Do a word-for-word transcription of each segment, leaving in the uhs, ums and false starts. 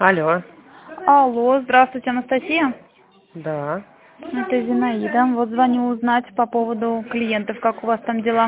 Алло. Алло, здравствуйте, Анастасия. Да. Это Зинаида. Вот звоню узнать по поводу клиентов, как у вас там дела.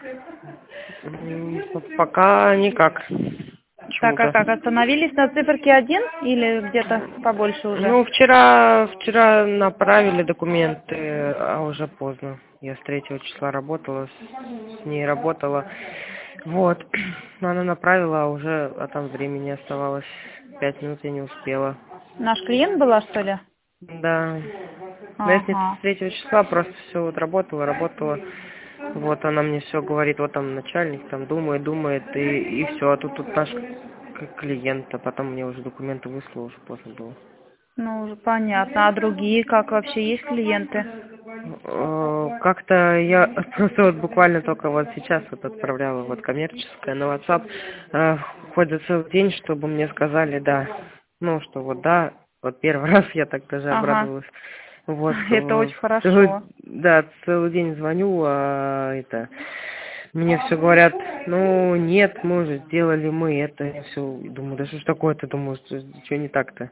М, Пока никак. Так, а Почему-то. как, остановились на циферке один или где-то побольше уже? Ну, вчера, вчера направили документы, а уже поздно. Я с третьего числа работала, с, с ней работала. Вот. Она направила, а уже, а там времени оставалось. Пять минут я не успела. Наш клиент была, что ли? Да. Но я с ней Ага. с третьего числа просто все вот работала, работала. Вот она мне все говорит, вот там начальник там думает, думает, и, и все. А тут, тут наш к- клиент, а потом мне уже документы выслал, уже поздно было. Ну, уже понятно. А другие, как вообще, есть клиенты? Э, Как-то я просто вот буквально только вот сейчас вот отправляла вот коммерческое на WhatsApp, э, хоть за целый день, чтобы мне сказали да. Ну, что вот да, вот первый раз я так даже Ага. обрадовалась. Вот, Это э, очень целый, хорошо. да, целый день звоню, а это, мне все говорят, ну, нет, мы уже сделали, мы это, я все, думаю, да что ж такое-то, думаю, что, что не так-то.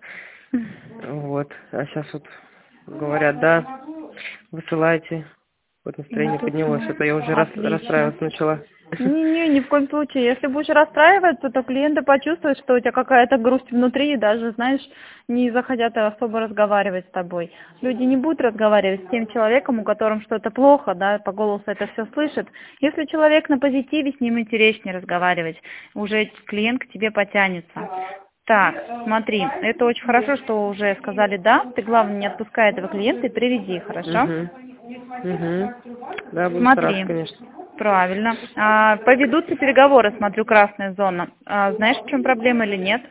Вот, а сейчас вот говорят, да, высылайте. Вот Ну, настроение тут поднялось, а то я уже рас, отлично. расстраиваться начала. Не-не, ни в коем случае. Если будешь расстраиваться, то клиенты почувствуют, что у тебя какая-то грусть внутри, и даже, знаешь, не захотят особо разговаривать с тобой. Люди не будут разговаривать с тем человеком, у которым что-то плохо, да, по голосу это все слышит. Если человек на позитиве, с ним интереснее разговаривать. Уже клиент к тебе потянется. Так, смотри, это очень хорошо, что уже сказали «да». Ты, главное, не отпускай этого клиента и приведи, хорошо? Угу. Угу. Да, буду стараться, Смотри, конечно. правильно. А, поведутся переговоры, смотрю, красная зона. А, знаешь, в чем проблема или нет?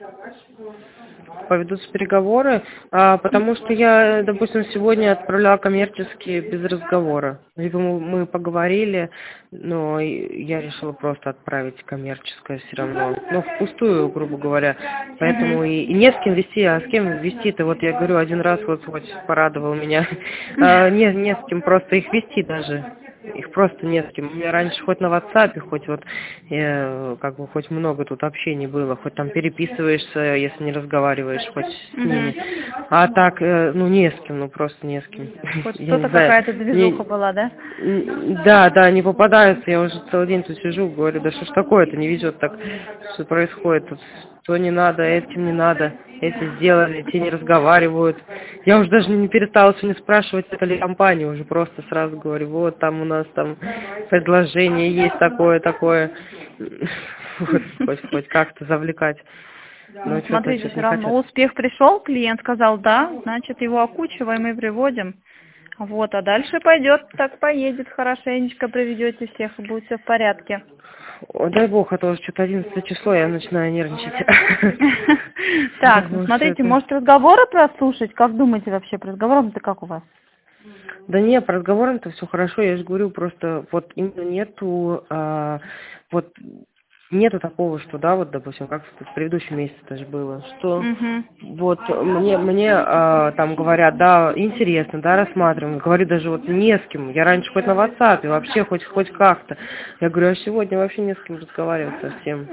Поведутся переговоры, а, потому что я, допустим, сегодня отправляла коммерческие без разговора. Либо мы мы поговорили, но и я решила просто отправить коммерческое все равно. Ну, впустую, грубо говоря. Поэтому Угу. и, и не с кем вести, а с кем вести-то, вот я говорю, один раз вот хоть порадовал меня. А, не, не с кем просто их вести даже. Их просто не с кем. У меня раньше хоть на WhatsApp, хоть вот, э, как бы, хоть много тут общений было, хоть там переписываешься, если не разговариваешь, хоть с ними. Угу. А так, э, ну, не с кем, ну, просто не с кем. Вот Я не что-то знаю. какая-то движуха Не, была, да? м, да, да, не попадаются. Я уже целый день тут сижу, говорю, да что ж такое-то, не везет так, что происходит тут. То не надо, этим не надо, эти сделали, те не разговаривают. Я уже даже не перестала сегодня спрашивать, это ли компания, уже просто сразу говорю, вот там у нас там предложение есть такое, такое. Вот, хоть, хоть как-то завлекать. Но Ну, что-то, смотрите, что-то все не хотят. равно успех пришел, клиент сказал «да», значит, его окучиваем и приводим. Вот, а дальше пойдет, так поедет, хорошенечко приведете всех, и будет все в порядке. О, дай бог, а то что-то одиннадцатое число, я начинаю нервничать. Так, ну Потому что смотрите, это... может разговоры прослушать? Как думаете вообще, по разговорам-то как у вас? Да не, по разговорам-то все хорошо, я же говорю, просто вот именно нету, а, вот нету такого, что, да, вот, допустим, как в предыдущем месяце даже было, что Угу. вот мне, мне а, там говорят, да, интересно, да, рассматриваем, говорю даже вот не с кем, я раньше хоть на WhatsApp, вообще хоть, хоть как-то, я говорю, а сегодня вообще не с кем разговаривать совсем.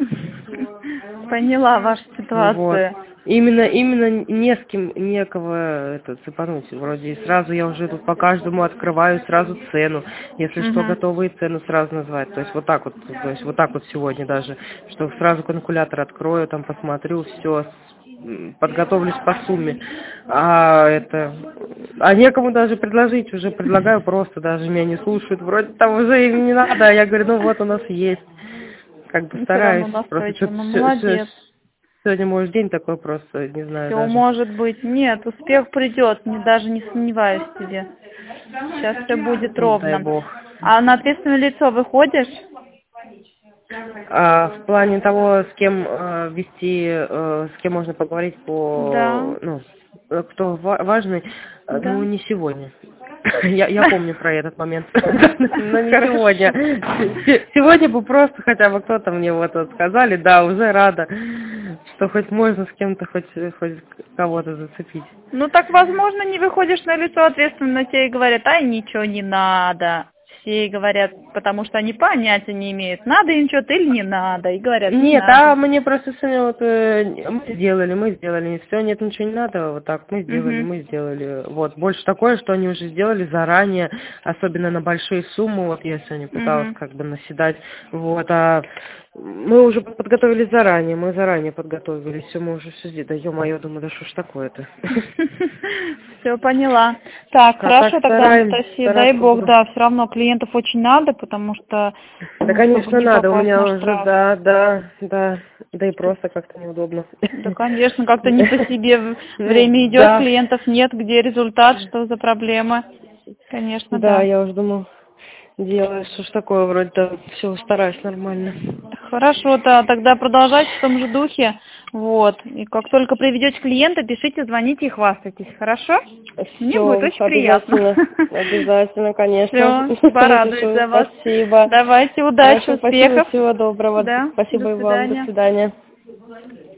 Поняла вашу Вот. ситуацию. Именно, именно не с кем, некого это, цепануть. Вроде и сразу я уже тут по каждому открываю сразу цену. Если что, Угу. готовые цену сразу назвать. То есть вот так вот, то есть вот так вот сегодня даже, что сразу калькулятор открою, там посмотрю, все, подготовлюсь по сумме. А это, а некому даже предложить, уже предлагаю просто, даже меня не слушают. Вроде там уже им не надо, а я говорю, ну вот у нас есть. Как бы Все равно стараюсь, просто настойчиво. что-то Ну, все, все, молодец. сегодня, может, день такой просто, не знаю Все даже. может быть. Нет, успех придет, не, даже не сомневаюсь в тебе. Сейчас все будет Дай ровно. бог. А на ответственное лицо выходишь? А в плане того, с кем э, вести, э, с кем можно поговорить Да, по, ну, э, кто ва- важный, э, ну, да. не сегодня. Я, я помню про этот момент, но не сегодня. Хорошо. Се- Сегодня бы просто хотя бы кто-то мне вот, вот сказали, да, уже рада, что хоть можно с кем-то хоть, хоть кого-то зацепить. Ну так, возможно, не выходишь на лицо ответственно, тебе и говорят, ай, ничего не надо. все и говорят, потому что они понятия не имеют, надо им что-то или не надо, и говорят, не Нет, надо. а мне просто сегодня вот э, мы сделали, мы сделали, все, нет, ничего не надо, вот так, мы сделали, Мгм. мы сделали. Вот, больше такое, что они уже сделали заранее, особенно на большие суммы, вот я сегодня пыталась Мгм. как бы наседать, вот, а мы уже подготовились заранее, мы заранее подготовились, все, мы уже все сделали, да ё-моё, думаю, да что ж такое-то. Все, поняла. Так, А хорошо так тогда, стараем, Анастасия, дай стараться бог, буду. да, все равно клиентов очень надо, потому что, Да, ну, чтобы конечно, не надо, у попасть меня на уже, штраф. да, да, да, да и Чтоб- просто как-то неудобно. Да, конечно, как-то не по себе в- Ну, время идет, да, клиентов нет, где результат, что за проблема. Конечно, да, да. я уже думаю, делаю, что ж такое, вроде-то все стараюсь нормально. Хорошо-то, тогда продолжайте в том же духе. Вот. И как только приведете клиента, пишите, звоните и хвастайтесь. Хорошо? Мне будет Все, очень приятно. обязательно, обязательно, конечно. Все, порадуюсь Напишу, за вас. спасибо. Давайте, удачи, Хорошо, спасибо, успехов. всего доброго. Да, Спасибо до и вам, до свидания. свидания.